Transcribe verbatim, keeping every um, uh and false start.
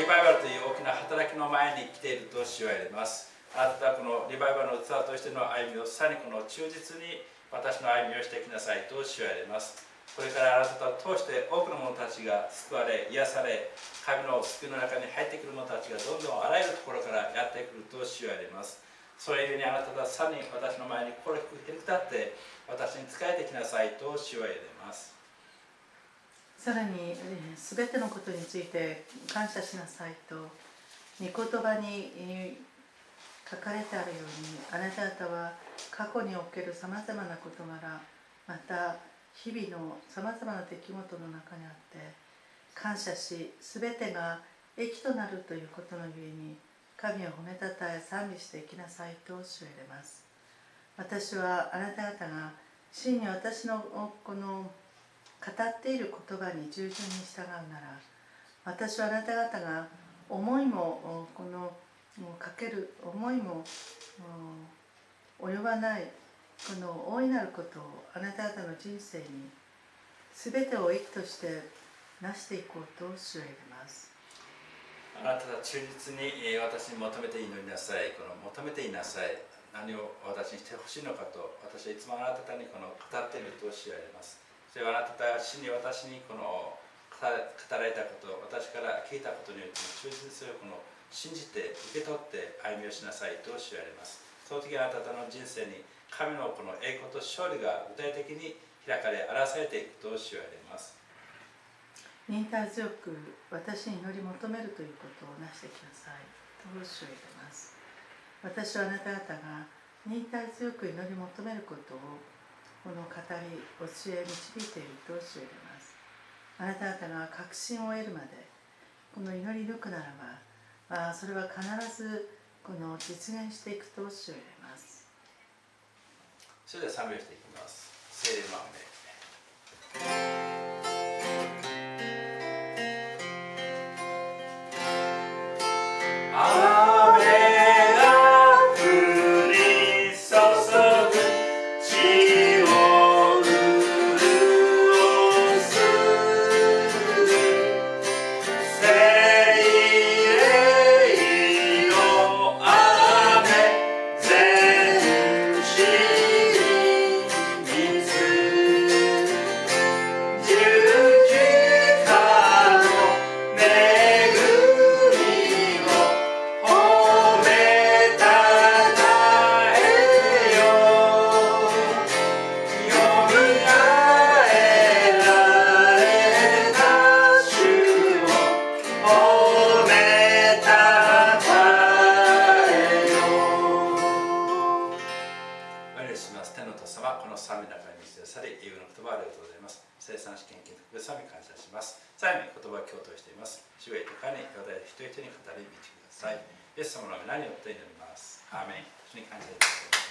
リバイバルという大きな働きの前に来ていると主は言われます。あなたはこのリバイバルの器としての歩みをさらにこの忠実に私の歩みをしてきなさいと主は言われます。これからあなたを通して多くの者たちが救われ、癒され、神の救いの中に入ってくる者たちがどんどんあらゆるところからやってくると主は言われます。それゆえにあなたはさらに私の前に心低くへりくだって私に仕えてきなさいと主は言われます。 さらにすべてのことについて感謝しなさいと御言葉に書かれてあるように、あなた方は過去におけるさまざまな事柄、また日々のさまざまな出来事の中にあって感謝し、すべてが益となるということのゆえに神を褒めたたえ賛美していきなさいと主は言われます。私はあなた方が真に私のこの語っている言葉に従順に従うなら、私はあなた方が思いもこのかける思いも及ばないこの大いなることをあなた方の人生に全てを益としてなしていこうと主は言われます。 あなたは忠実に私に求めて祈りなさい。この求めていなさい。何を私にしてほしいのかと私はいつもあなた方にこの語っていると主は言われます。それはあなたが真に私にこの語られたこと、私から聞いたことによって忠実にそれをこの信じて受け取って歩みをしなさいと主は言われます。その時あなた方の人生に神のこの栄光と勝利が具体的に開かれ、表されていくと主は言われます。 忍耐強く私に祈り求めるということをなしてきなさいと主は言われます。私はあなた方が忍耐強く祈り求めることをこの語り、教え、導いていると主は言われます。あなた方が確信を得るまでこの祈り抜くならば、あそれは必ずこの実現していくと主は言われます。 それでは賛美をしていきます。聖霊の雨。イエス様の皆によって祈ります。アーメン。主に感謝いたします。